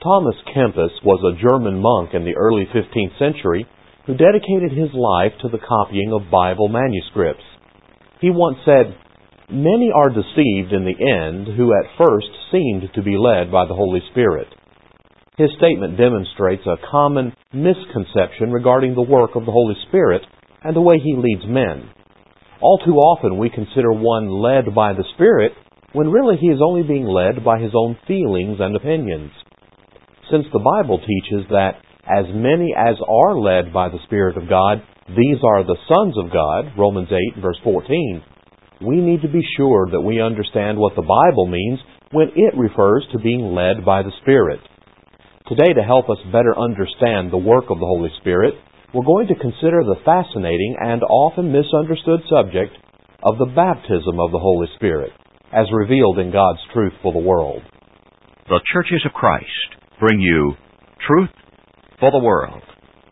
Thomas Kempis was a German monk in the early 15th century who dedicated his life to the copying of Bible manuscripts. He once said, "Many are deceived in the end who at first seemed to be led by the Holy Spirit." His statement demonstrates a common misconception regarding the work of the Holy Spirit and the way He leads men. All too often we consider one led by the Spirit when really he is only being led by his own feelings and opinions. Since the Bible teaches that as many as are led by the Spirit of God, these are the sons of God, Romans 8, verse 14, we need to be sure that we understand what the Bible means when it refers to being led by the Spirit. Today, to help us better understand the work of the Holy Spirit, we're going to consider the fascinating and often misunderstood subject of the baptism of the Holy Spirit, as revealed in God's truth for the world. The Churches of Christ bring you Truth for the World.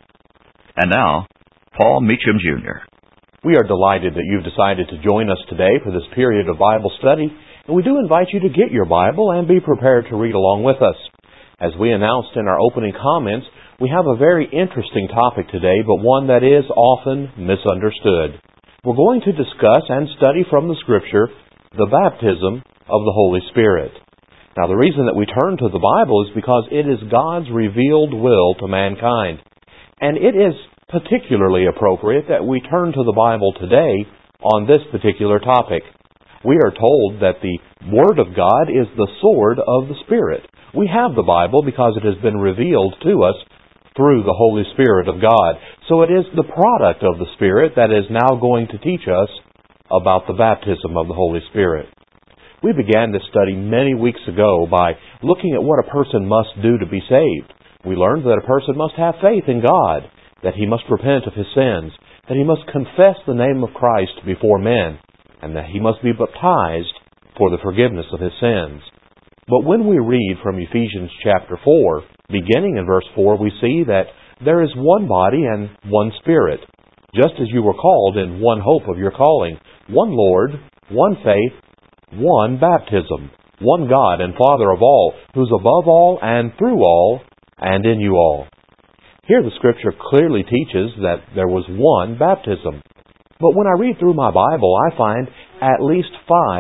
And now, Paul Meacham, Jr. We are delighted that you've decided to join us today for this period of Bible study, and we do invite you to get your Bible and be prepared to read along with us. As we announced in our opening comments, we have a very interesting topic today, but one that is often misunderstood. We're going to discuss and study from the Scripture the baptism of the Holy Spirit. Now, the reason that we turn to the Bible is because it is God's revealed will to mankind. And it is particularly appropriate that we turn to the Bible today on this particular topic. We are told that the Word of God is the sword of the Spirit. We have the Bible because it has been revealed to us through the Holy Spirit of God. So it is the product of the Spirit that is now going to teach us about the baptism of the Holy Spirit. We began this study many weeks ago by looking at what a person must do to be saved. We learned that a person must have faith in God, that he must repent of his sins, that he must confess the name of Christ before men, and that he must be baptized for the forgiveness of his sins. But when we read from Ephesians chapter 4, beginning in verse 4, we see that there is one body and one Spirit, just as you were called in one hope of your calling, one Lord, one faith, one baptism, one God and Father of all, who is above all and through all and in you all. Here the Scripture clearly teaches that there was one baptism. But when I read through my Bible, I find at least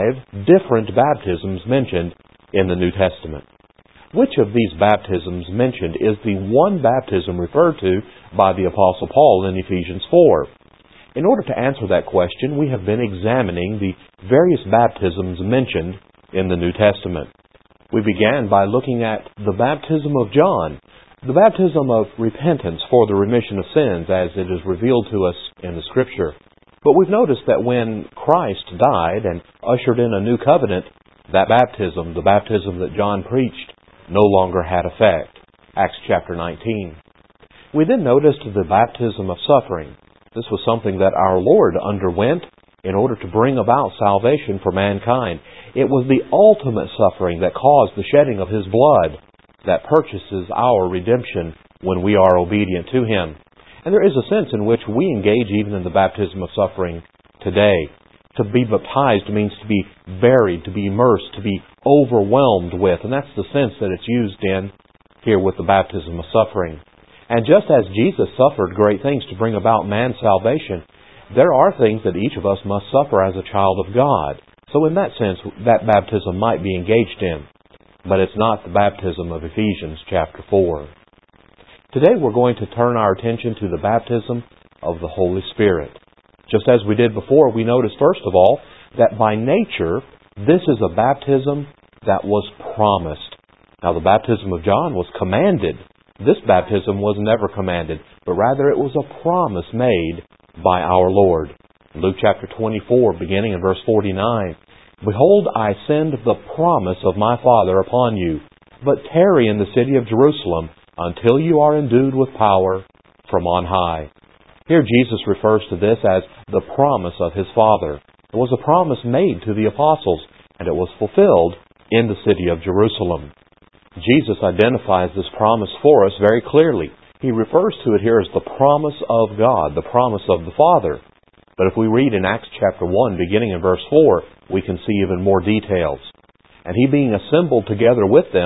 5 different baptisms mentioned in the New Testament. Which of these baptisms mentioned is the one baptism referred to by the Apostle Paul in Ephesians 4? In order to answer that question, we have been examining the various baptisms mentioned in the New Testament. We began by looking at the baptism of John, the baptism of repentance for the remission of sins as it is revealed to us in the Scripture. But we've noticed that when Christ died and ushered in a new covenant, that baptism, the baptism that John preached, no longer had effect. Acts chapter 19. We then noticed the baptism of suffering. This was something that our Lord underwent in order to bring about salvation for mankind. It was the ultimate suffering that caused the shedding of His blood that purchases our redemption when we are obedient to Him. And there is a sense in which we engage even in the baptism of suffering today. To be baptized means to be buried, to be immersed, to be overwhelmed with. And that's the sense that it's used in here with the baptism of suffering. And just as Jesus suffered great things to bring about man's salvation, there are things that each of us must suffer as a child of God. So in that sense, that baptism might be engaged in. But it's not the baptism of Ephesians chapter 4. Today we're going to turn our attention to the baptism of the Holy Spirit. Just as we did before, we noticed first of all that by nature, this is a baptism that was promised. Now the baptism of John was commanded. This baptism was never commanded, but rather it was a promise made by our Lord. Luke chapter 24, beginning in verse 49, "Behold, I send the promise of my Father upon you, but tarry in the city of Jerusalem until you are endued with power from on high." Here Jesus refers to this as the promise of His Father. It was a promise made to the apostles, and it was fulfilled in the city of Jerusalem. Jesus identifies this promise for us very clearly. He refers to it here as the promise of God, the promise of the Father. But if we read in Acts chapter 1, beginning in verse 4, we can see even more details. "And He being assembled together with them,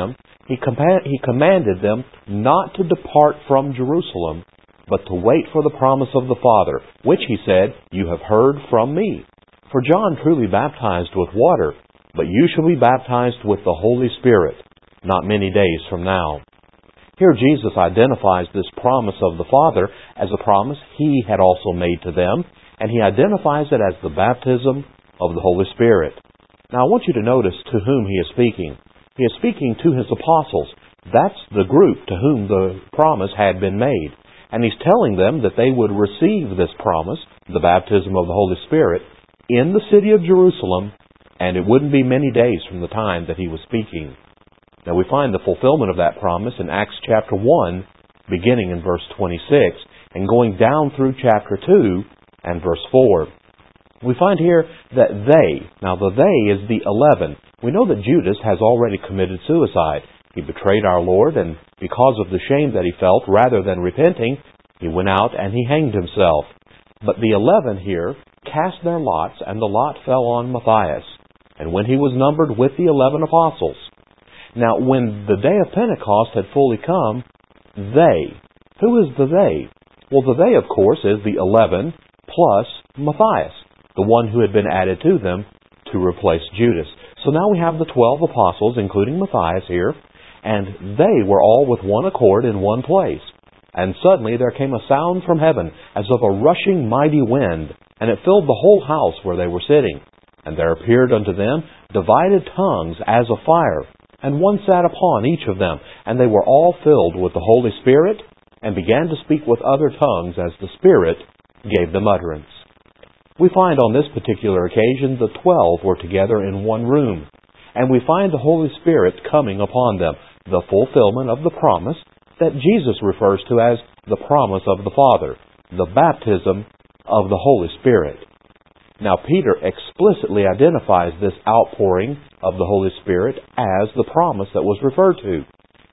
He commanded them not to depart from Jerusalem, but to wait for the promise of the Father, which, he said, you have heard from me. For John truly baptized with water, but you shall be baptized with the Holy Spirit, not many days from now. Here Jesus identifies this promise of the Father as a promise He had also made to them, and He identifies it as the baptism of the Holy Spirit. Now I want you to notice to whom He is speaking. He is speaking to His apostles. That's the group to whom the promise had been made. And He's telling them that they would receive this promise, the baptism of the Holy Spirit, in the city of Jerusalem, and it wouldn't be many days from the time that He was speaking. Now we find the fulfillment of that promise in Acts chapter 1, beginning in verse 26, and going down through chapter 2 and verse 4. We find here that now the they is the 11. We know that Judas has already committed suicide. He betrayed our Lord, and because of the shame that he felt, rather than repenting, he went out and he hanged himself. But the 11 here cast their lots, and the lot fell on Matthias, and when he was numbered with the 11 apostles. Now, when the day of Pentecost had fully come, who is the they? Well, the they, of course, is the 11 plus Matthias, the one who had been added to them to replace Judas. So now we have the 12 apostles, including Matthias here, and they were all with one accord in one place. And suddenly there came a sound from heaven, as of a rushing mighty wind, and it filled the whole house where they were sitting. And there appeared unto them divided tongues as of fire, and one sat upon each of them, and they were all filled with the Holy Spirit, and began to speak with other tongues as the Spirit gave them utterance. We find on this particular occasion the 12 were together in one room, and we find the Holy Spirit coming upon them, the fulfillment of the promise that Jesus refers to as the promise of the Father, the baptism of the Holy Spirit. Now, Peter explicitly identifies this outpouring of the Holy Spirit as the promise that was referred to.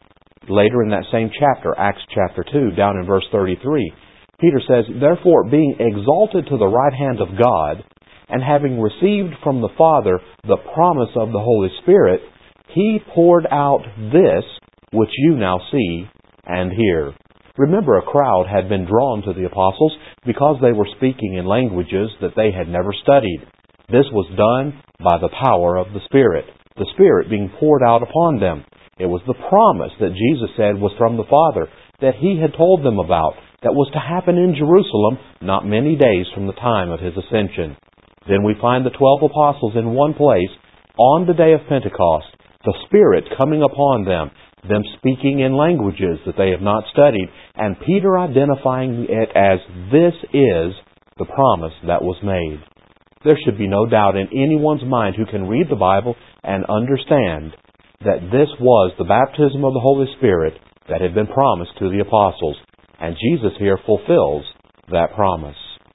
Later in that same chapter, Acts chapter 2, down in verse 33, Peter says, Therefore, being exalted to the right hand of God, and having received from the Father the promise of the Holy Spirit, He poured out this which you now see and hear. Remember, a crowd had been drawn to the apostles because they were speaking in languages that they had never studied. This was done by the power of the Spirit being poured out upon them. It was the promise that Jesus said was from the Father, that He had told them about, that was to happen in Jerusalem not many days from the time of His ascension. Then we find the 12 apostles in one place on the day of Pentecost, the Spirit coming upon them speaking in languages that they have not studied, and Peter identifying it as this is the promise that was made. There should be no doubt in anyone's mind who can read the Bible and understand that this was the baptism of the Holy Spirit that had been promised to the apostles, and Jesus here fulfills that promise.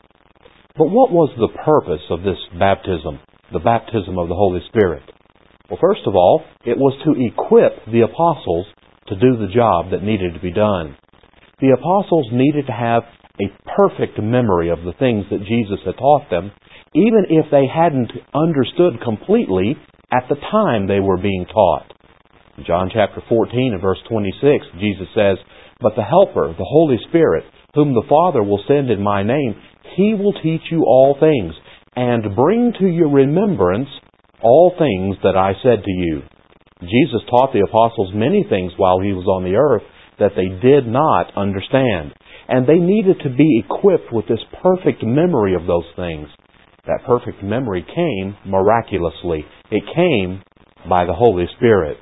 But what was the purpose of this baptism, the baptism of the Holy Spirit? Well, first of all, it was to equip the apostles to do the job that needed to be done. The apostles needed to have a perfect memory of the things that Jesus had taught them, even if they hadn't understood completely at the time they were being taught. In John chapter 14 and verse 26, Jesus says, But the Helper, the Holy Spirit, whom the Father will send in my name, He will teach you all things, and bring to your remembrance all things that I said to you. Jesus taught the apostles many things while He was on the earth that they did not understand, and they needed to be equipped with this perfect memory of those things. That perfect memory came miraculously. It came by the Holy Spirit.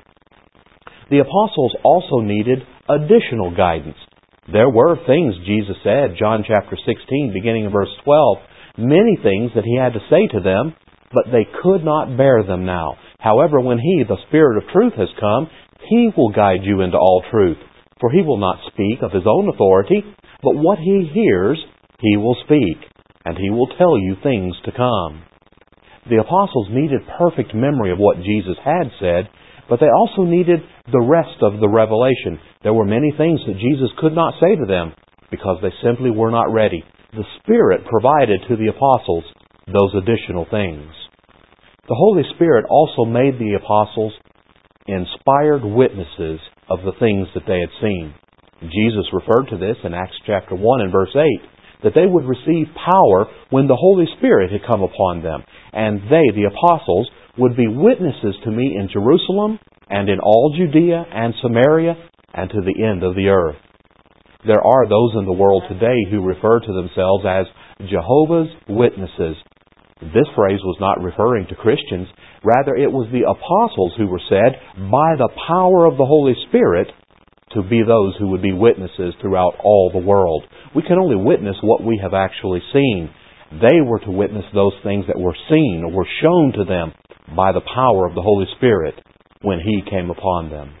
The apostles also needed additional guidance. There were things Jesus said, John chapter 16, beginning in verse 12, many things that He had to say to them, but they could not bear them now. However, when He, the Spirit of truth, has come, He will guide you into all truth. For He will not speak of His own authority, but what He hears, He will speak, and He will tell you things to come. The apostles needed perfect memory of what Jesus had said, but they also needed the rest of the revelation. There were many things that Jesus could not say to them because they simply were not ready. The Spirit provided to the apostles those additional things. The Holy Spirit also made the apostles inspired witnesses of the things that they had seen. Jesus referred to this in Acts chapter 1 and verse 8, that they would receive power when the Holy Spirit had come upon them, and they, the apostles, would be witnesses to me in Jerusalem and in all Judea and Samaria and to the end of the earth. There are those in the world today who refer to themselves as Jehovah's Witnesses. This phrase was not referring to Christians. Rather, it was the apostles who were said, by the power of the Holy Spirit, to be those who would be witnesses throughout all the world. We can only witness what we have actually seen. They were to witness those things that were seen or were shown to them by the power of the Holy Spirit when He came upon them.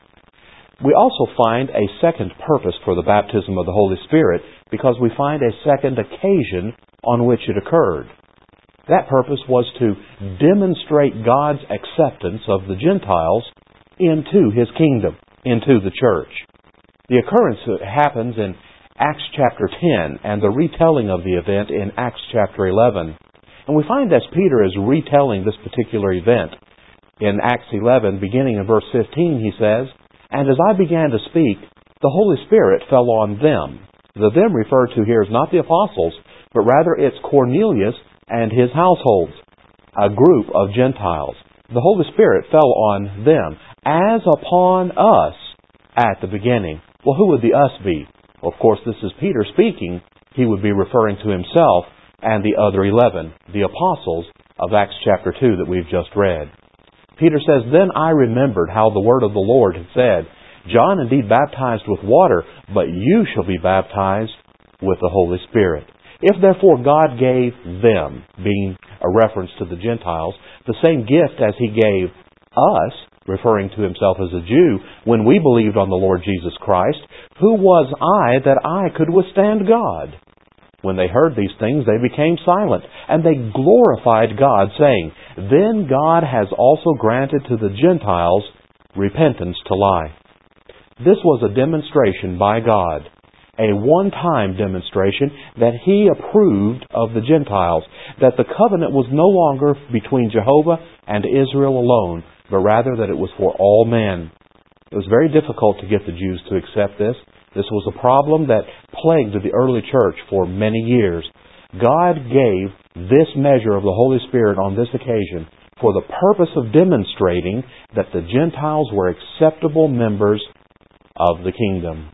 We also find a second purpose for the baptism of the Holy Spirit because we find a second occasion on which it occurred. That purpose was to demonstrate God's acceptance of the Gentiles into His kingdom, into the church. The occurrence happens in Acts chapter 10 and the retelling of the event in Acts chapter 11. And we find as Peter is retelling this particular event, in Acts 11, beginning in verse 15, he says, "And as I began to speak, the Holy Spirit fell on them." The them referred to here is not the apostles, but rather it's Cornelius and his households, a group of Gentiles. The Holy Spirit fell on them, as upon us at the beginning. Well, who would the us be? Well, of course, this is Peter speaking. He would be referring to himself and the other 11, the apostles of Acts chapter 2 that we've just read. Peter says, "Then I remembered how the word of the Lord had said, John indeed baptized with water, but you shall be baptized with the Holy Spirit. If therefore God gave them," being a reference to the Gentiles, "the same gift as He gave us," referring to Himself as a Jew, "when we believed on the Lord Jesus Christ, who was I that I could withstand God?" When they heard these things, they became silent, and they glorified God, saying, "Then God has also granted to the Gentiles repentance to life." This was a demonstration by God, a one-time demonstration that He approved of the Gentiles, that the covenant was no longer between Jehovah and Israel alone, but rather that it was for all men. It was very difficult to get the Jews to accept this. This was a problem that plagued the early church for many years. God gave this measure of the Holy Spirit on this occasion for the purpose of demonstrating that the Gentiles were acceptable members of the kingdom.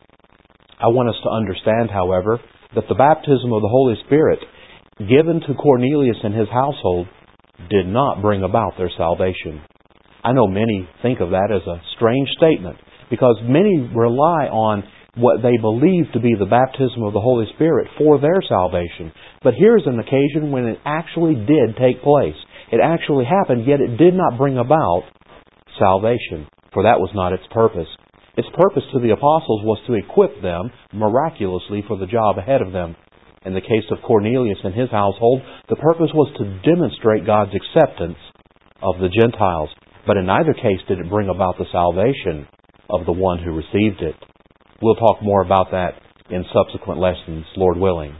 I want us to understand, however, that the baptism of the Holy Spirit given to Cornelius and his household did not bring about their salvation. I know many think of that as a strange statement because many rely on what they believe to be the baptism of the Holy Spirit for their salvation. But here's an occasion when it actually did take place. It actually happened, yet it did not bring about salvation, for that was not its purpose. Its purpose to the apostles was to equip them miraculously for the job ahead of them. In the case of Cornelius and his household, the purpose was to demonstrate God's acceptance of the Gentiles. But in neither case did it bring about the salvation of the one who received it. We'll talk more about that in subsequent lessons, Lord willing.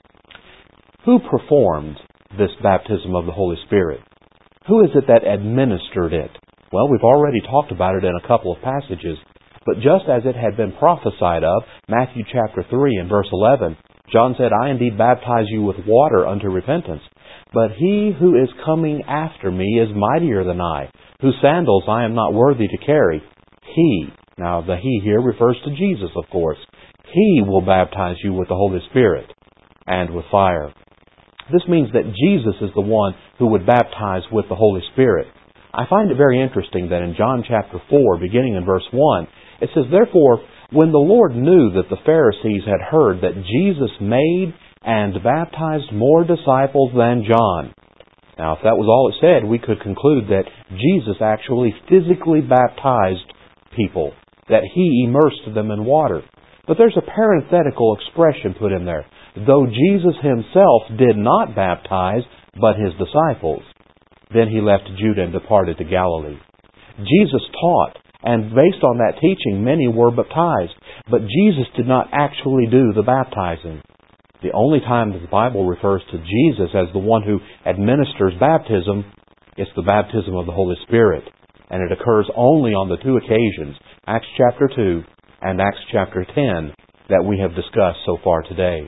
Who performed this baptism of the Holy Spirit? Who is it that administered it? Well, we've already talked about it in a couple of passages. But just as it had been prophesied of, Matthew chapter 3 and verse 11, John said, "I indeed baptize you with water unto repentance. But He who is coming after me is mightier than I, whose sandals I am not worthy to carry. He," now the He here refers to Jesus, of course, "He will baptize you with the Holy Spirit and with fire." This means that Jesus is the one who would baptize with the Holy Spirit. I find it very interesting that in John chapter 4, beginning in verse 1, it says, "Therefore, when the Lord knew that the Pharisees had heard that Jesus made and baptized more disciples than John." Now, if that was all it said, we could conclude that Jesus actually physically baptized people, that He immersed them in water. But there's a parenthetical expression put in there. "Though Jesus Himself did not baptize, but His disciples. Then He left Judah and departed to Galilee." Jesus taught, and based on that teaching, many were baptized. But Jesus did not actually do the baptizing. The only time that the Bible refers to Jesus as the one who administers baptism is the baptism of the Holy Spirit. And it occurs only on the two occasions Acts chapter 2, and Acts chapter 10 that we have discussed so far today.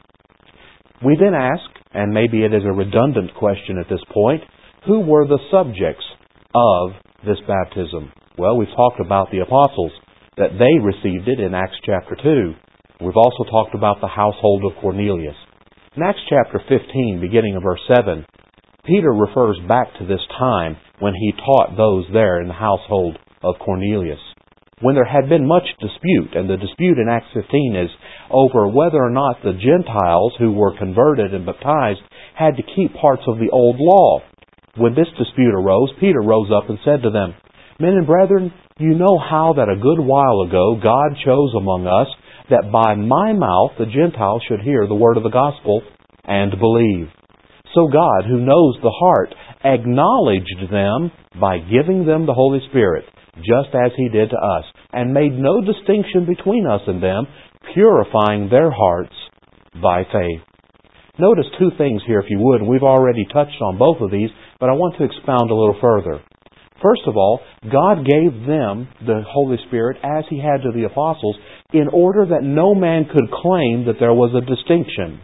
We then ask, and maybe it is a redundant question at this point, who were the subjects of this baptism? Well, we've talked about the apostles, that they received it in Acts chapter 2. We've also talked about the household of Cornelius. In Acts chapter 15, beginning of verse 7, Peter refers back to this time when he taught those there in the household of Cornelius, when there had been much dispute, and the dispute in Acts 15 is over whether or not the Gentiles who were converted and baptized had to keep parts of the old law. When this dispute arose, Peter rose up and said to them, "Men and brethren, you know how that a good while ago God chose among us that by my mouth the Gentiles should hear the word of the gospel and believe. So God, who knows the heart, acknowledged them by giving them the Holy Spirit, just as He did to us, and made no distinction between us and them, purifying their hearts by faith." Notice two things here, if you would. We've already touched on both of these, but I want to expound a little further. First of all, God gave them the Holy Spirit as He had to the apostles in order that no man could claim that there was a distinction.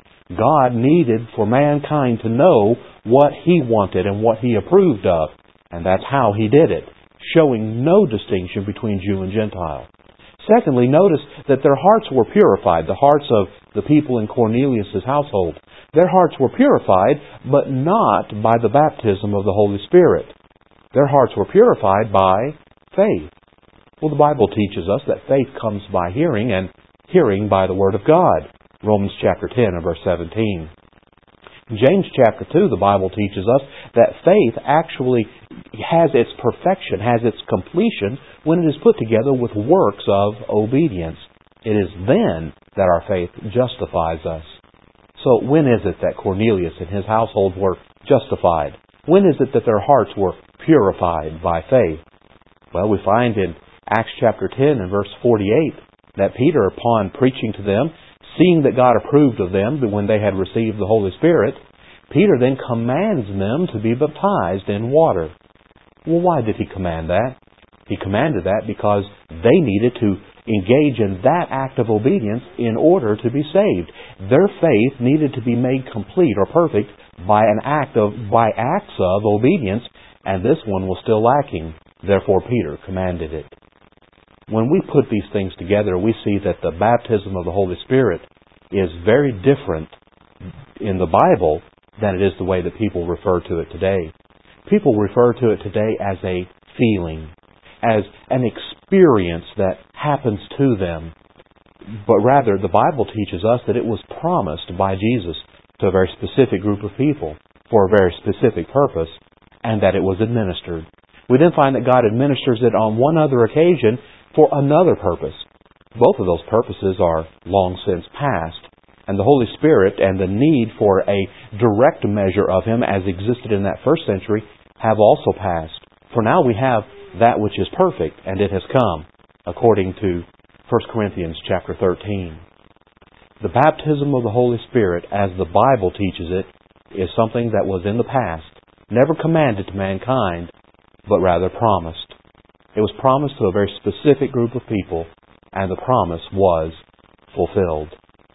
God needed for mankind to know what He wanted and what He approved of, and that's how He did it, showing no distinction between Jew and Gentile. Secondly, notice that their hearts were purified, the hearts of the people in Cornelius' household. Their hearts were purified, but not by the baptism of the Holy Spirit. Their hearts were purified by faith. Well, the Bible teaches us that faith comes by hearing, and hearing by the Word of God. Romans chapter 10 and verse 17. In James chapter 2, the Bible teaches us that faith actually has its perfection, has its completion, when it is put together with works of obedience. It is then that our faith justifies us. So when is it that Cornelius and his household were justified? When is it that their hearts were purified by faith? Well, we find in Acts chapter 10 and verse 48 that Peter, upon preaching to them, seeing that God approved of them when they had received the Holy Spirit, Peter then commands them to be baptized in water. Well, why did he command that? He commanded that because they needed to engage in that act of obedience in order to be saved. Their faith needed to be made complete or perfect by acts of obedience, and this one was still lacking. Therefore, Peter commanded it. When we put these things together, we see that the baptism of the Holy Spirit is very different in the Bible than it is the way that people refer to it today. People refer to it today as a feeling, as an experience that happens to them. But rather, the Bible teaches us that it was promised by Jesus to a very specific group of people for a very specific purpose, and that it was administered. We then find that God administers it on one other occasion for another purpose. Both of those purposes are long since past, and the Holy Spirit and the need for a direct measure of Him as existed in that first century have also passed. For now we have that which is perfect, and it has come, according to 1 Corinthians chapter 13. The baptism of the Holy Spirit, as the Bible teaches it, is something that was in the past, never commanded to mankind, but rather promised. It was promised to a very specific group of people, and the promise was fulfilled.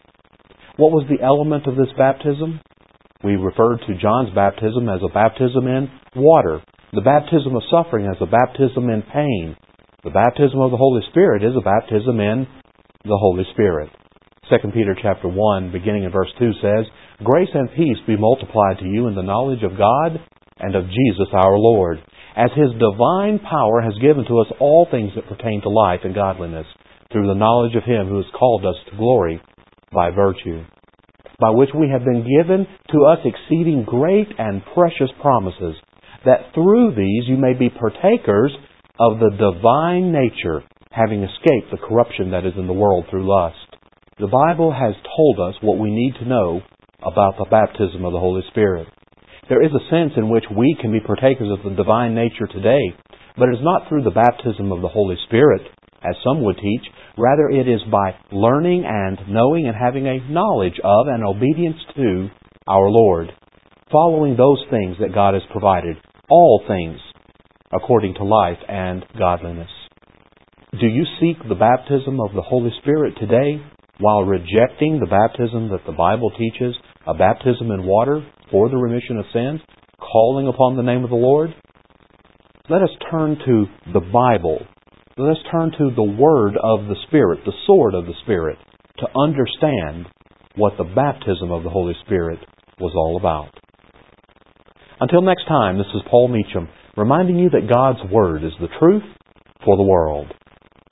What was the element of this baptism? We referred to John's baptism as a baptism in water, the baptism of suffering as a baptism in pain. The baptism of the Holy Spirit is a baptism in the Holy Spirit. 2 Peter chapter 1, beginning in verse 2 says, "Grace and peace be multiplied to you in the knowledge of God and of Jesus our Lord, as His divine power has given to us all things that pertain to life and godliness, through the knowledge of Him who has called us to glory by virtue, by which we have been given to us exceeding great and precious promises, that through these you may be partakers of the divine nature, having escaped the corruption that is in the world through lust." The Bible has told us what we need to know about the baptism of the Holy Spirit. There is a sense in which we can be partakers of the divine nature today, but it is not through the baptism of the Holy Spirit, as some would teach. Rather, it is by learning and knowing and having a knowledge of and obedience to our Lord, following those things that God has provided, all things according to life and godliness. Do you seek the baptism of the Holy Spirit today while rejecting the baptism that the Bible teaches, a baptism in water for the remission of sins, calling upon the name of the Lord? Let us turn to the Bible. Let us turn to the Word of the Spirit, the sword of the Spirit, to understand what the baptism of the Holy Spirit was all about. Until next time, this is Paul Meacham, reminding you that God's Word is the truth for the world.